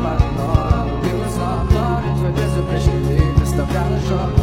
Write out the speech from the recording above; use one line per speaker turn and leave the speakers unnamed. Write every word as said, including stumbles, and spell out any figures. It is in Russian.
одно. Убила сон, но ведь твой безупречный вид оставлял ожог.